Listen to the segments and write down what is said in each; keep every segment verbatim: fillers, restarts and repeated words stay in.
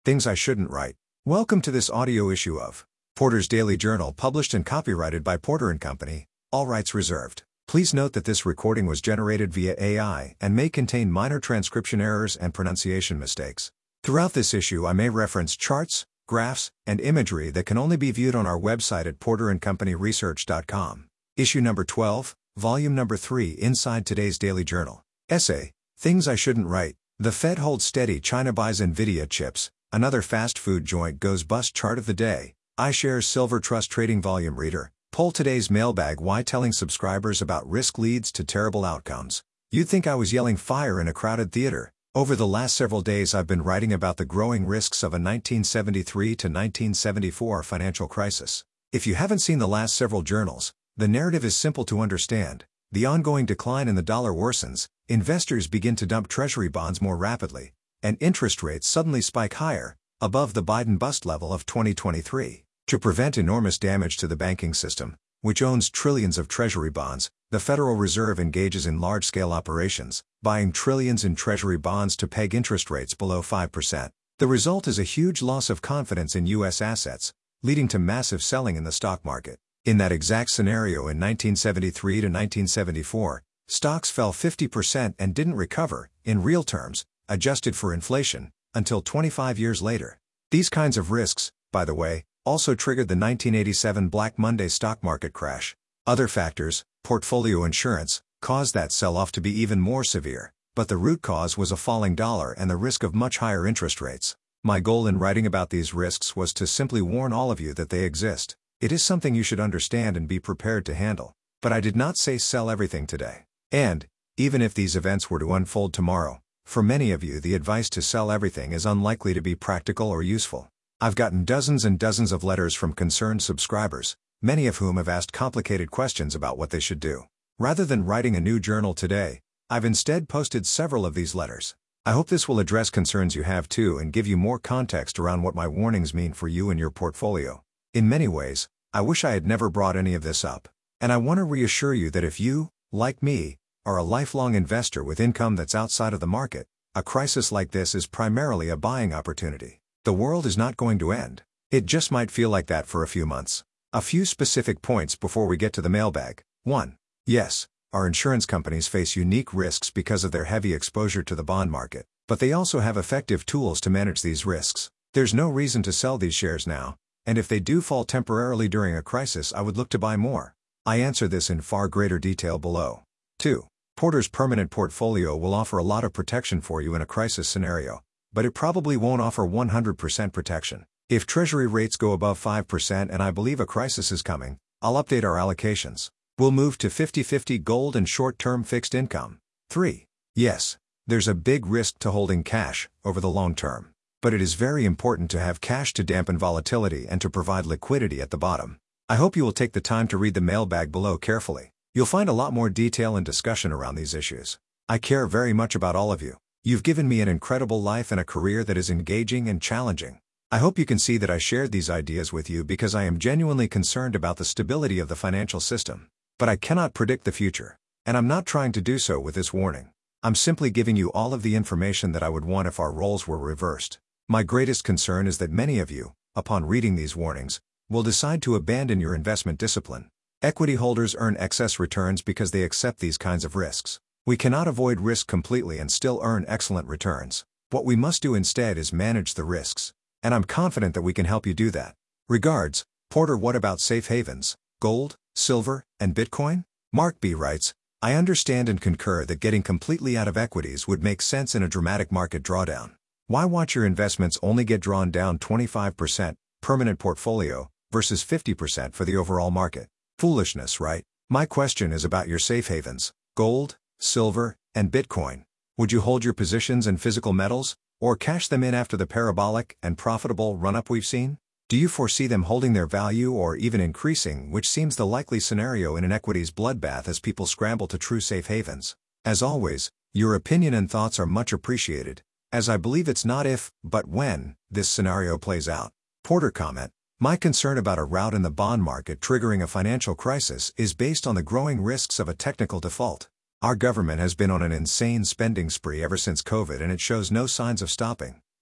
Things I Shouldn't Write. Welcome to this audio issue of Porter's Daily Journal, published and copyrighted by Porter and Company, all rights reserved. Please note that this recording was generated via A I and may contain minor transcription errors and pronunciation mistakes. Throughout this issue I may reference charts, graphs, and imagery that can only be viewed on our website at porter and company research dot com. Issue number twelve, volume number three, inside today's Daily Journal. Essay, Things I Shouldn't Write. The Fed holds steady, China buys Nvidia chips, another fast food joint goes bust. Chart of the day, iShares Silver Trust Trading Volume Reader. Poll today's mailbag: why telling subscribers about risk leads to terrible outcomes. You'd think I was yelling fire in a crowded theater. Over the last several days I've been writing about the growing risks of a nineteen seventy-three to nineteen seventy-four financial crisis. If you haven't seen the last several journals, the narrative is simple to understand. The ongoing decline in the dollar worsens, investors begin to dump treasury bonds more rapidly, and interest rates suddenly spike higher, above the Biden bust level of twenty twenty-three. To prevent enormous damage to the banking system, which owns trillions of treasury bonds, the Federal Reserve engages in large-scale operations, buying trillions in treasury bonds to peg interest rates below five percent. The result is a huge loss of confidence in U S assets, leading to massive selling in the stock market. In that exact scenario in nineteen seventy-three to nineteen seventy-four, stocks fell fifty percent and didn't recover, in real terms, adjusted for inflation, until twenty-five years later. These kinds of risks, by the way, also triggered the nineteen eighty-seven Black Monday stock market crash. Other factors, portfolio insurance, caused that sell-off to be even more severe, but the root cause was a falling dollar and the risk of much higher interest rates. My goal in writing about these risks was to simply warn all of you that they exist. It is something you should understand and be prepared to handle. But I did not say sell everything today. And, even if these events were to unfold tomorrow, for many of you the advice to sell everything is unlikely to be practical or useful. I've gotten dozens and dozens of letters from concerned subscribers, many of whom have asked complicated questions about what they should do. Rather than writing a new journal today, I've instead posted several of these letters. I hope this will address concerns you have too and give you more context around what my warnings mean for you and your portfolio. In many ways, I wish I had never brought any of this up. And I want to reassure you that if you, like me, are a lifelong investor with income that's outside of the market, a crisis like this is primarily a buying opportunity. The world is not going to end. It just might feel like that for a few months. A few specific points before we get to the mailbag. one. Yes, our insurance companies face unique risks because of their heavy exposure to the bond market, but they also have effective tools to manage these risks. There's no reason to sell these shares now, and if they do fall temporarily during a crisis, I would look to buy more. I answer this in far greater detail below. two. Porter's permanent portfolio will offer a lot of protection for you in a crisis scenario, but it probably won't offer one hundred percent protection. If Treasury rates go above five percent and I believe a crisis is coming, I'll update our allocations. We'll move to fifty fifty gold and short-term fixed income. three. Yes, there's a big risk to holding cash over the long term. But it is very important to have cash to dampen volatility and to provide liquidity at the bottom. I hope you will take the time to read the mailbag below carefully. You'll find a lot more detail and discussion around these issues. I care very much about all of you. You've given me an incredible life and a career that is engaging and challenging. I hope you can see that I shared these ideas with you because I am genuinely concerned about the stability of the financial system. But I cannot predict the future, and I'm not trying to do so with this warning. I'm simply giving you all of the information that I would want if our roles were reversed. My greatest concern is that many of you, upon reading these warnings, will decide to abandon your investment discipline. Equity holders earn excess returns because they accept these kinds of risks. We cannot avoid risk completely and still earn excellent returns. What we must do instead is manage the risks. And I'm confident that we can help you do that. Regards, Porter. What about safe havens, gold, silver, and Bitcoin? Mark B. writes, I understand and concur that getting completely out of equities would make sense in a dramatic market drawdown. Why watch your investments only get drawn down twenty-five percent, permanent portfolio, versus fifty percent for the overall market? Foolishness, right? My question is about your safe havens, gold, silver, and Bitcoin. Would you hold your positions in physical metals, or cash them in after the parabolic and profitable run-up we've seen? Do you foresee them holding their value or even increasing, which seems the likely scenario in an equities bloodbath as people scramble to true safe havens? As always, your opinion and thoughts are much appreciated, as I believe it's not if, but when, this scenario plays out. Porter comment, my concern about a rout in the bond market triggering a financial crisis is based on the growing risks of a technical default. Our government has been on an insane spending spree ever since COVID and it shows no signs of stopping.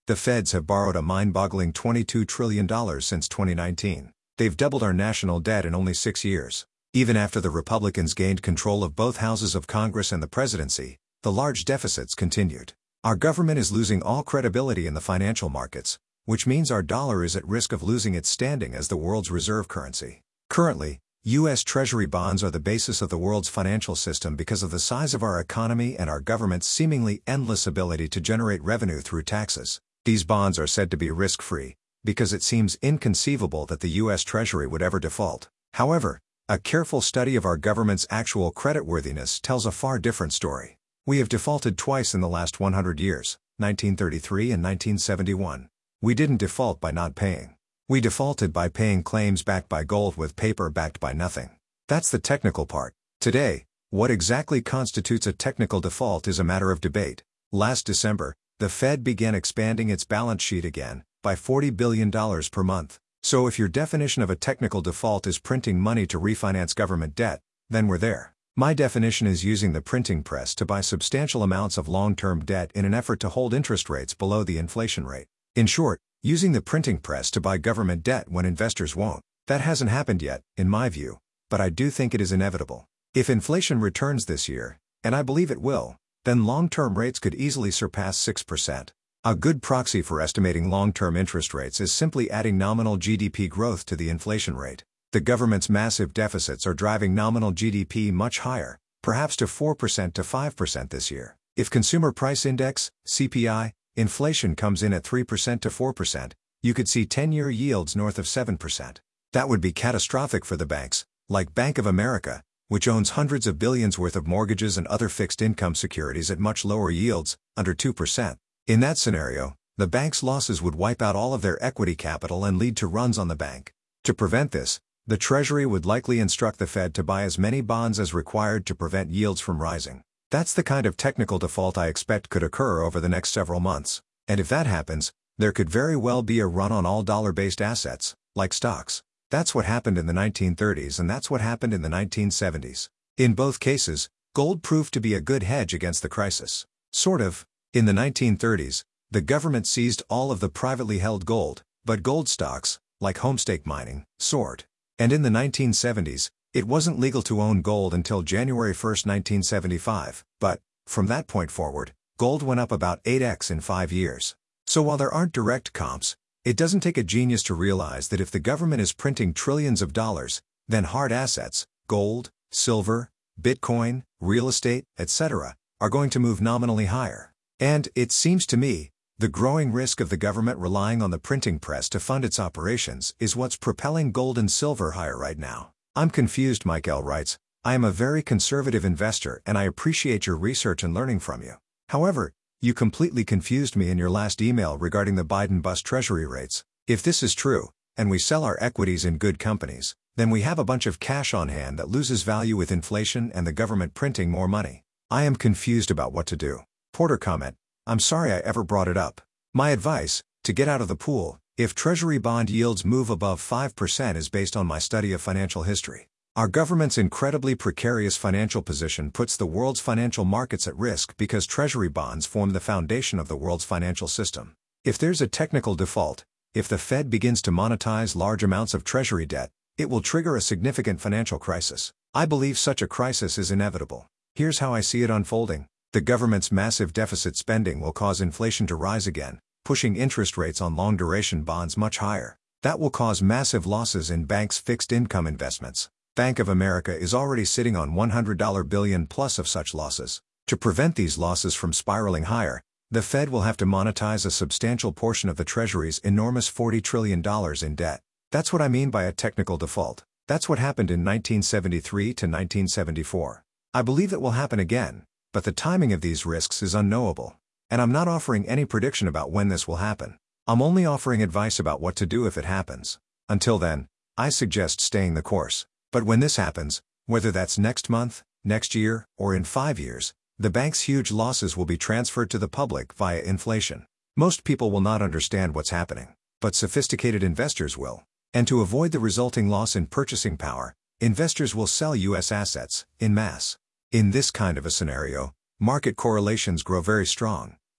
The Feds have borrowed a mind-boggling twenty-two trillion dollars since twenty nineteen. They've doubled our national debt in only six years. Even after the Republicans gained control of both houses of Congress and the presidency, the large deficits continued. Our government is losing all credibility in the financial markets, which means our dollar is at risk of losing its standing as the world's reserve currency. Currently, U S Treasury bonds are the basis of the world's financial system because of the size of our economy and our government's seemingly endless ability to generate revenue through taxes. These bonds are said to be risk-free, because it seems inconceivable that the U S Treasury would ever default. However, a careful study of our government's actual creditworthiness tells a far different story. We have defaulted twice in the last one hundred years, nineteen thirty-three and nineteen seventy-one. We didn't default by not paying. We defaulted by paying claims backed by gold with paper backed by nothing. That's the technical part. Today, what exactly constitutes a technical default is a matter of debate. Last December, the Fed began expanding its balance sheet again, by forty billion dollars per month. So if your definition of a technical default is printing money to refinance government debt, then we're there. My definition is using the printing press to buy substantial amounts of long-term debt in an effort to hold interest rates below the inflation rate. In short, using the printing press to buy government debt when investors won't. That hasn't happened yet, in my view, but I do think it is inevitable. If inflation returns this year, and I believe it will, then long-term rates could easily surpass six percent. A good proxy for estimating long-term interest rates is simply adding nominal G D P growth to the inflation rate. The government's massive deficits are driving nominal G D P much higher, perhaps to four percent to five percent this year. If Consumer Price Index, C P I, inflation comes in at three percent to four percent, you could see ten-year yields north of seven percent. That would be catastrophic for the banks, like Bank of America, which owns hundreds of billions worth of mortgages and other fixed-income securities at much lower yields, under two percent. In that scenario, the bank's losses would wipe out all of their equity capital and lead to runs on the bank. To prevent this, the Treasury would likely instruct the Fed to buy as many bonds as required to prevent yields from rising. That's the kind of technical default I expect could occur over the next several months. And if that happens, there could very well be a run on all dollar-based assets, like stocks. That's what happened in the nineteen thirties and that's what happened in the nineteen seventies. In both cases, gold proved to be a good hedge against the crisis. Sort of. In the nineteen thirties, the government seized all of the privately held gold, but gold stocks, like homestake mining, soared. And in the nineteen seventies, it wasn't legal to own gold until January first, nineteen seventy-five, but, from that point forward, gold went up about eight x in five years. So while there aren't direct comps, it doesn't take a genius to realize that if the government is printing trillions of dollars, then hard assets, gold, silver, Bitcoin, real estate, et cetera, are going to move nominally higher. And, it seems to me, the growing risk of the government relying on the printing press to fund its operations is what's propelling gold and silver higher right now. I'm confused, Mike L. writes. I am a very conservative investor and I appreciate your research and learning from you. However, you completely confused me in your last email regarding the Biden bust treasury rates. If this is true, and we sell our equities in good companies, then we have a bunch of cash on hand that loses value with inflation and the government printing more money. I am confused about what to do. Porter comment, I'm sorry I ever brought it up. My advice, to get out of the pool, if treasury bond yields move above five percent is based on my study of financial history. Our government's incredibly precarious financial position puts the world's financial markets at risk because treasury bonds form the foundation of the world's financial system. If there's a technical default, if the Fed begins to monetize large amounts of treasury debt, it will trigger a significant financial crisis. I believe such a crisis is inevitable. Here's how I see it unfolding. The government's massive deficit spending will cause inflation to rise again, pushing interest rates on long-duration bonds much higher. That will cause massive losses in banks' fixed-income investments. Bank of America is already sitting on one hundred billion dollars plus of such losses. To prevent these losses from spiraling higher, the Fed will have to monetize a substantial portion of the Treasury's enormous forty trillion dollars in debt. That's what I mean by a technical default. That's what happened in nineteen seventy-three to nineteen seventy-four. I believe it will happen again, but the timing of these risks is unknowable. And I'm not offering any prediction about when this will happen. I'm only offering advice about what to do if it happens. Until then, I suggest staying the course. But when this happens, whether that's next month, next year, or in five years, the bank's huge losses will be transferred to the public via inflation. Most people will not understand what's happening, but sophisticated investors will. And to avoid the resulting loss in purchasing power, investors will sell U S assets, en masse. In this kind of a scenario, market correlations grow very strong.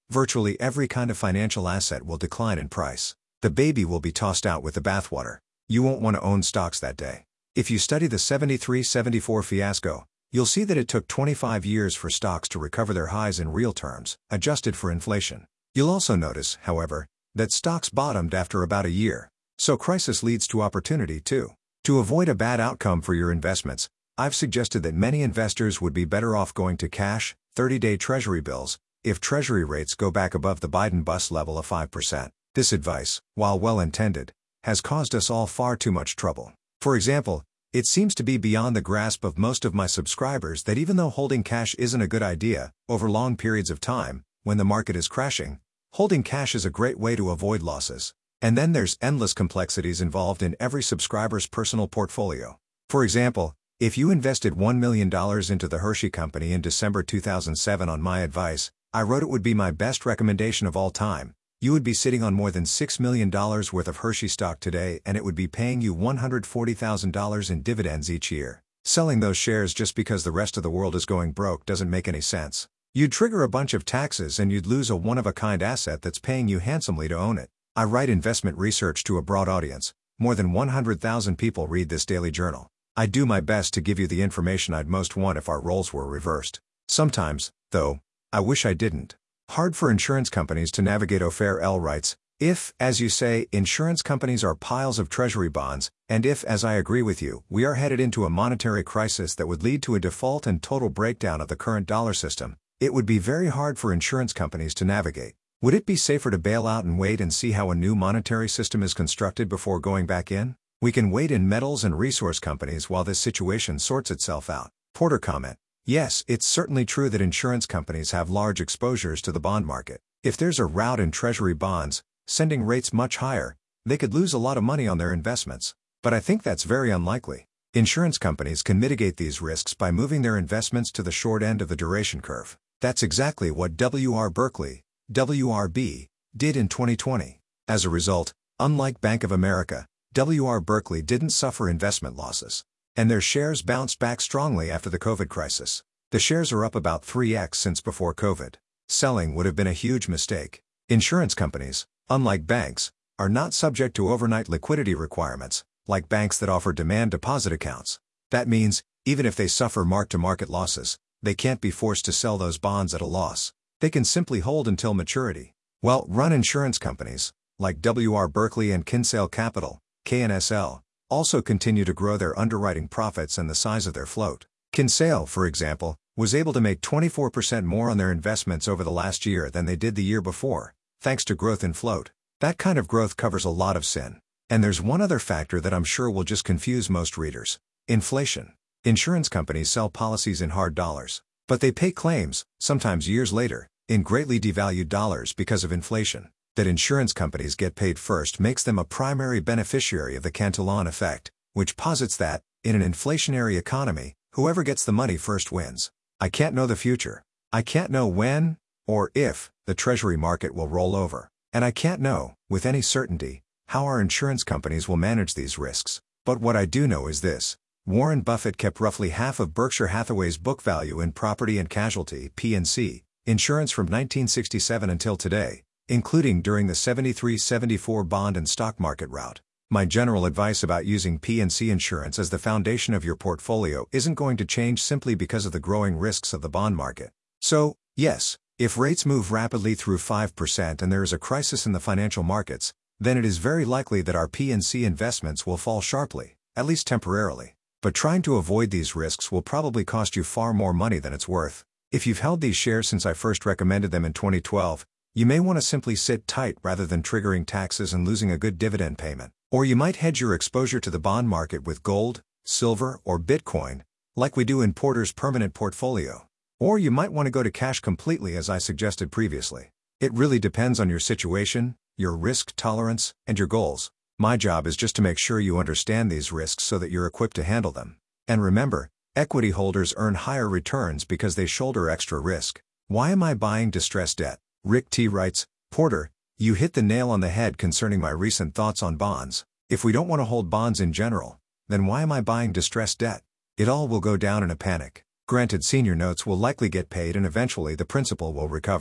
Virtually every kind of financial asset will decline in price. The baby will be tossed out with the bathwater. You won't want to own stocks that day. If you study the seventy-three seventy-four fiasco, you'll see that it took twenty-five years for stocks to recover their highs in real terms, adjusted for inflation. You'll also notice, however, that stocks bottomed after about a year. So crisis leads to opportunity too. To avoid a bad outcome for your investments, I've suggested that many investors would be better off going to cash, thirty-day Treasury bills, if Treasury rates go back above the Biden bust level of five percent. This advice, while well-intended, has caused us all far too much trouble. For example, it seems to be beyond the grasp of most of my subscribers that even though holding cash isn't a good idea, over long periods of time, when the market is crashing, holding cash is a great way to avoid losses. And then there's endless complexities involved in every subscriber's personal portfolio. For example, if you invested one million dollars into the Hershey Company in December two thousand seven on my advice, I wrote it would be my best recommendation of all time, you would be sitting on more than six million dollars worth of Hershey stock today and it would be paying you one hundred forty thousand dollars in dividends each year. Selling those shares just because the rest of the world is going broke doesn't make any sense. You'd trigger a bunch of taxes and you'd lose a one-of-a-kind asset that's paying you handsomely to own it. I write investment research to a broad audience. More than one hundred thousand people read this daily journal. I do my best to give you the information I'd most want if our roles were reversed. Sometimes, though, I wish I didn't. Hard for insurance companies to navigate. Ofer L. writes, if, as you say, insurance companies are piles of treasury bonds, and if, as I agree with you, we are headed into a monetary crisis that would lead to a default and total breakdown of the current dollar system, it would be very hard for insurance companies to navigate. Would it be safer to bail out and wait and see how a new monetary system is constructed before going back in? We can wait in metals and resource companies while this situation sorts itself out. Porter comment. Yes, it's certainly true that insurance companies have large exposures to the bond market. If there's a rout in treasury bonds, sending rates much higher, they could lose a lot of money on their investments. But I think that's very unlikely. Insurance companies can mitigate these risks by moving their investments to the short end of the duration curve. That's exactly what W R Berkley, W R B, did in twenty twenty. As a result, unlike Bank of America, W R Berkley didn't suffer investment losses. And their shares bounced back strongly after the COVID crisis. The shares are up about three x since before COVID. Selling would have been a huge mistake. Insurance companies, unlike banks, are not subject to overnight liquidity requirements, like banks that offer demand deposit accounts. That means, even if they suffer mark-to-market losses, they can't be forced to sell those bonds at a loss. They can simply hold until maturity. Well-run insurance companies, like W R Berkley and Kinsale Capital, K N S L, also continue to grow their underwriting profits and the size of their float. Kinsale, for example, was able to make twenty-four percent more on their investments over the last year than they did the year before, thanks to growth in float. That kind of growth covers a lot of sin. And there's one other factor that I'm sure will just confuse most readers. Inflation. Insurance companies sell policies in hard dollars, but they pay claims, sometimes years later, in greatly devalued dollars because of inflation. That insurance companies get paid first makes them a primary beneficiary of the Cantillon effect, which posits that, in an inflationary economy, whoever gets the money first wins. I can't know the future. I can't know when, or if, the Treasury market will roll over. And I can't know, with any certainty, how our insurance companies will manage these risks. But what I do know is this. Warren Buffett kept roughly half of Berkshire Hathaway's book value in property and casualty (P and C) insurance from nineteen sixty-seven until today, including during the seventy-three seventy-four bond and stock market rout. My general advice about using P and C insurance as the foundation of your portfolio isn't going to change simply because of the growing risks of the bond market. So, yes, if rates move rapidly through five percent and there is a crisis in the financial markets, then it is very likely that our P and C investments will fall sharply, at least temporarily. But trying to avoid these risks will probably cost you far more money than it's worth. If you've held these shares since I first recommended them in twenty twelve, you may want to simply sit tight rather than triggering taxes and losing a good dividend payment. Or you might hedge your exposure to the bond market with gold, silver, or Bitcoin, like we do in Porter's permanent portfolio. Or you might want to go to cash completely as I suggested previously. It really depends on your situation, your risk tolerance, and your goals. My job is just to make sure you understand these risks so that you're equipped to handle them. And remember, equity holders earn higher returns because they shoulder extra risk. Why am I buying distressed debt? Rick T. writes, Porter, you hit the nail on the head concerning my recent thoughts on bonds. If we don't want to hold bonds in general, then why am I buying distressed debt? It all will go down in a panic. Granted, senior notes will likely get paid and eventually the principal will recover.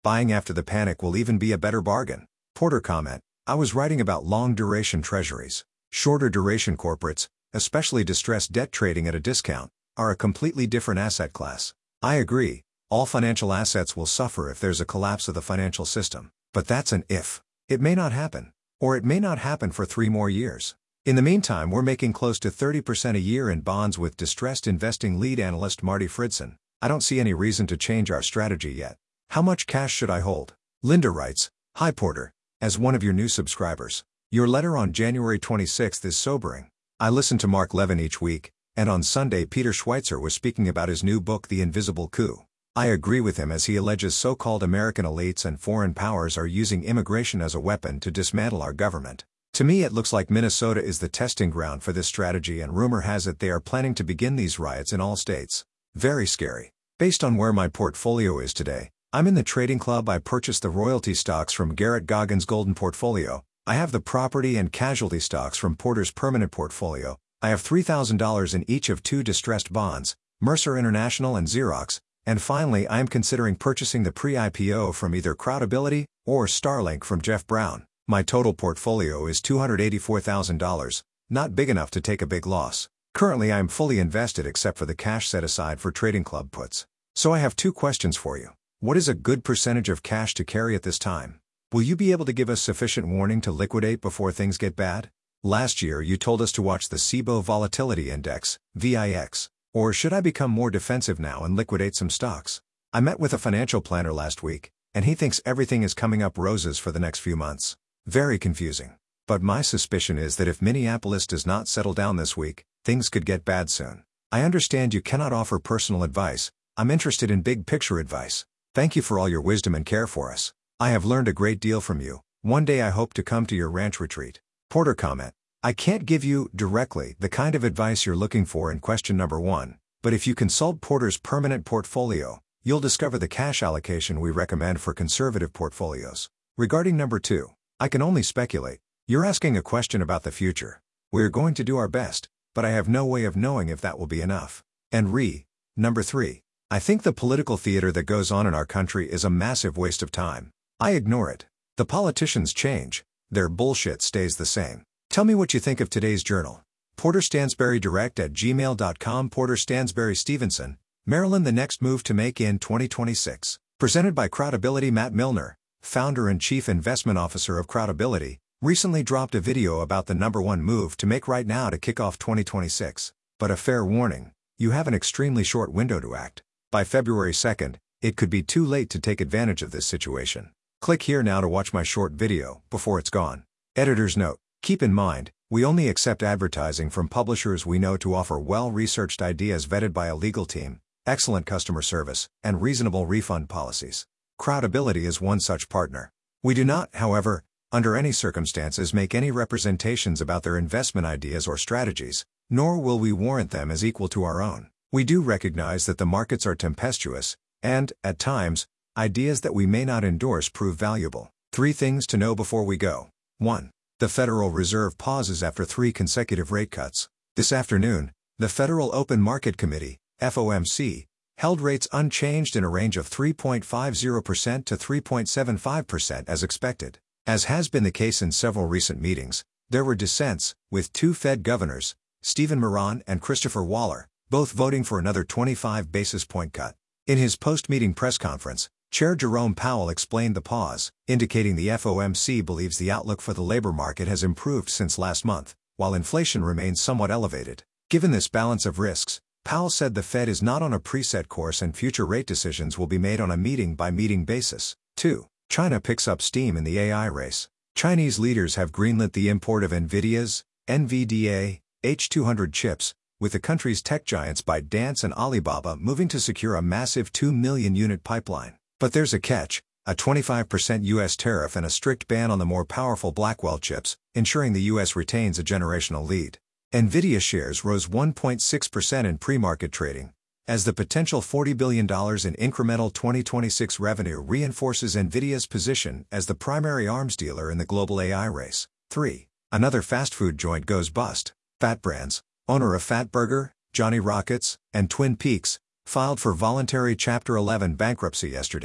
Buying after the panic will even be a better bargain. Porter comment, I was writing about long-duration treasuries. Shorter duration corporates, especially distressed debt trading at a discount, are a completely different asset class. I agree, all financial assets will suffer if there's a collapse of the financial system. But that's an if. It may not happen. Or it may not happen for three more years. In the meantime, we're making close to thirty percent a year in bonds with distressed investing lead analyst Marty Fridson. I don't see any reason to change our strategy yet. How much cash should I hold? Linda writes, Hi Porter. As one of your new subscribers, your letter on January twenty-sixth is sobering. I listen to Mark Levin each week, and on Sunday Peter Schweitzer was speaking about his new book The Invisible Coup. I agree with him as he alleges so-called American elites and foreign powers are using immigration as a weapon to dismantle our government. To me it looks like Minnesota is the testing ground for this strategy, and rumor has it they are planning to begin these riots in all states. Very scary. Based on where my portfolio is today, I'm in the trading club. I purchased the royalty stocks from Garrett Goggins' Golden Portfolio. I have the property and casualty stocks from Porter's Permanent Portfolio. I have three thousand dollars in each of two distressed bonds, Mercer International and Xerox, and finally I am considering purchasing the pre-I P O from either Crowdability or Starlink from Jeff Brown. My total portfolio is two hundred eighty-four thousand dollars, not big enough to take a big loss. Currently I am fully invested except for the cash set aside for trading club puts. So I have two questions for you. What is a good percentage of cash to carry at this time? Will you be able to give us sufficient warning to liquidate before things get bad? Last year you told us to watch the C B O E Volatility Index, V I X. Or should I become more defensive now and liquidate some stocks? I met with a financial planner last week, and he thinks everything is coming up roses for the next few months. Very confusing. But my suspicion is that if Minneapolis does not settle down this week, things could get bad soon. I understand you cannot offer personal advice. I'm interested in big picture advice. Thank you for all your wisdom and care for us. I have learned a great deal from you. One day I hope to come to your ranch retreat. Porter comment, I can't give you, directly, the kind of advice you're looking for in question number one, but if you consult Porter's Permanent Portfolio, you'll discover the cash allocation we recommend for conservative portfolios. Regarding number two, I can only speculate. You're asking a question about the future. We're going to do our best, but I have no way of knowing if that will be enough. And re, number three, I think the political theater that goes on in our country is a massive waste of time. I ignore it. The politicians change. Their bullshit stays the same. Tell me what you think of today's journal. Porter Stansberry Direct at gmail dot com. Porter Stansberry Stevenson, Maryland. The next move to make in twenty twenty-six. Presented by Crowdability. Matt Milner, founder and chief investment officer of Crowdability, recently dropped a video about the number one move to make right now to kick off twenty twenty-six. But a fair warning, you have an extremely short window to act. By February second, it could be too late to take advantage of this situation. Click here now to watch my short video, before it's gone. Editor's note, keep in mind, we only accept advertising from publishers we know to offer well-researched ideas vetted by a legal team, excellent customer service, and reasonable refund policies. Crowdability is one such partner. We do not, however, under any circumstances make any representations about their investment ideas or strategies, nor will we warrant them as equal to our own. We do recognize that the markets are tempestuous, and, at times, ideas that we may not endorse prove valuable. Three things to know before we go. one. The Federal Reserve pauses after three consecutive rate cuts. This afternoon, the Federal Open Market Committee, F O M C, held rates unchanged in a range of three point five zero percent to three point seven five percent as expected. As has been the case in several recent meetings, there were dissents, with two Fed governors, Stephen Moran and Christopher Waller, both voting for another twenty-five basis point cut. In his post-meeting press conference, Chair Jerome Powell explained the pause, indicating the F O M C believes the outlook for the labor market has improved since last month, while inflation remains somewhat elevated. Given this balance of risks, Powell said the Fed is not on a preset course and future rate decisions will be made on a meeting-by-meeting basis. two. China picks up steam in the A I race. Chinese leaders have greenlit the import of NVIDIA's N V D A H two hundred chips, with the country's tech giants ByteDance and Alibaba moving to secure a massive two million unit pipeline. But there's a catch, a twenty-five percent U S tariff and a strict ban on the more powerful Blackwell chips, ensuring the U S retains a generational lead. NVIDIA shares rose one point six percent in pre-market trading, as the potential forty billion dollars in incremental twenty twenty-six revenue reinforces NVIDIA's position as the primary arms dealer in the global A I race. three. Another fast food joint goes bust. Fat Brands, owner of Fatburger, Johnny Rockets, and Twin Peaks, filed for voluntary Chapter eleven bankruptcy yesterday.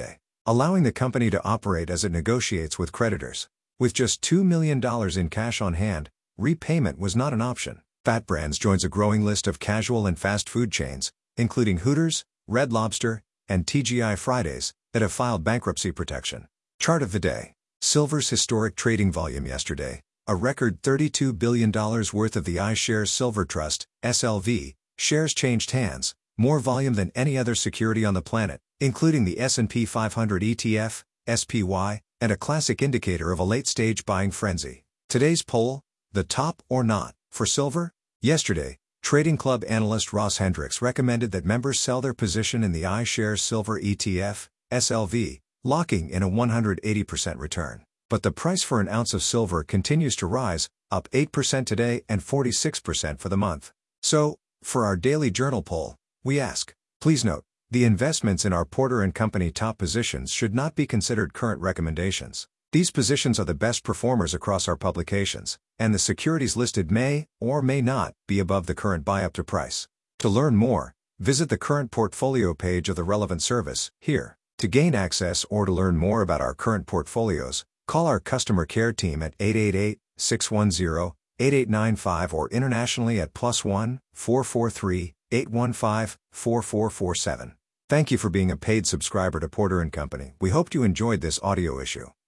allowing the company to operate as it negotiates with creditors. With just two million dollars in cash on hand, repayment was not an option. FAT Brands joins a growing list of casual and fast food chains, including Hooters, Red Lobster, and T G I Fridays, that have filed bankruptcy protection. Chart of the day. Silver's historic trading volume yesterday, a record thirty-two billion dollars worth of the iShares Silver Trust, S L V, shares changed hands, more volume than any other security on the planet, including the S and P five hundred E T F, S P Y, and a classic indicator of a late-stage buying frenzy. Today's poll, the top or not, for silver? Yesterday, Trading Club analyst Ross Hendricks recommended that members sell their position in the iShares Silver E T F, S L V, locking in a one hundred eighty percent return. But the price for an ounce of silver continues to rise, up eight percent today and forty-six percent for the month. So, for our daily journal poll, we ask, please note, the investments in our Porter and Company top positions should not be considered current recommendations. These positions are the best performers across our publications, and the securities listed may, or may not, be above the current buy-up price. To learn more, visit the current portfolio page of the relevant service, here. To gain access or to learn more about our current portfolios, call our customer care team at eight eight eight, six one zero, eight eight nine five or internationally at plus one, four four three, eight one five, four four four seven. Thank you for being a paid subscriber to Porter and Company. We hope you enjoyed this audio issue.